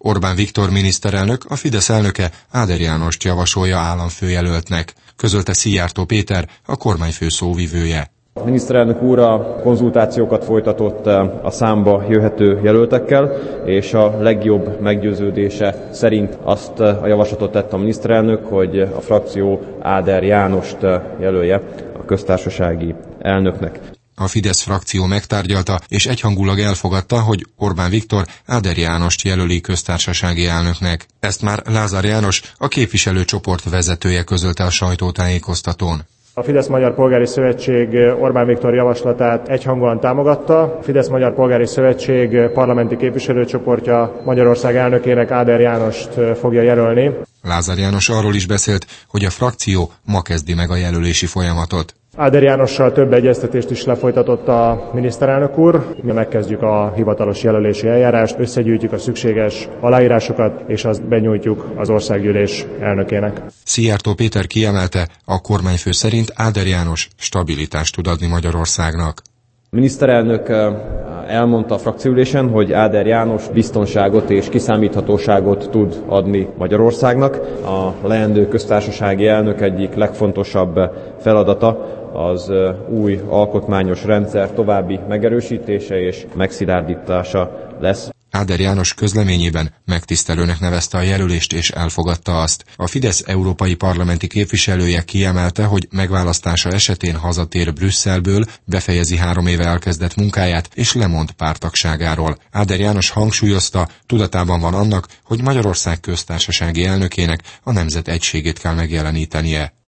Orbán Viktor miniszterelnök a Fidesz elnöke Áder Jánost javasolja államfőjelöltnek, közölte Szijjártó Péter, a kormányfő szóvivője. A miniszterelnök úr a konzultációkat folytatott a számba jöhető jelöltekkel, és a legjobb meggyőződése szerint azt a javaslatot tette a miniszterelnök, hogy a frakció Áder Jánost jelölje a köztársasági elnöknek. A Fidesz frakció megtárgyalta és egyhangulag elfogadta, hogy Orbán Viktor Áder Jánost jelöli köztársasági elnöknek. Ezt már Lázár János, a képviselőcsoport vezetője közölte a sajtótájékoztatón. A Fidesz-Magyar Polgári Szövetség Orbán Viktor javaslatát egyhangúan támogatta. A Fidesz-Magyar Polgári Szövetség parlamenti képviselőcsoportja Magyarország elnökének Áder Jánost fogja jelölni. Lázár János arról is beszélt, hogy a frakció ma kezdi meg a jelölési folyamatot. Áder Jánossal több egyeztetést is lefolytatott a miniszterelnök úr. Mi megkezdjük a hivatalos jelölési eljárást, összegyűjtjük a szükséges aláírásokat, és azt benyújtjuk az országgyűlés elnökének. Szijjártó Péter kiemelte, a kormányfő szerint Áder János stabilitást tud adni Magyarországnak. A miniszterelnök elmondta a frakcióülésen, hogy Áder János biztonságot és kiszámíthatóságot tud adni Magyarországnak. A leendő köztársasági elnök egyik legfontosabb feladata az új alkotmányos rendszer további megerősítése és megszilárdítása lesz. Áder János közleményében megtisztelőnek nevezte a jelölést és elfogadta azt. A Fidesz európai parlamenti képviselője kiemelte, hogy megválasztása esetén hazatér Brüsszelből, befejezi 3 éve elkezdett munkáját és lemond párttagságáról. Áder János hangsúlyozta, tudatában van annak, hogy Magyarország köztársasági elnökének a nemzet egységét kell megjelenítenie.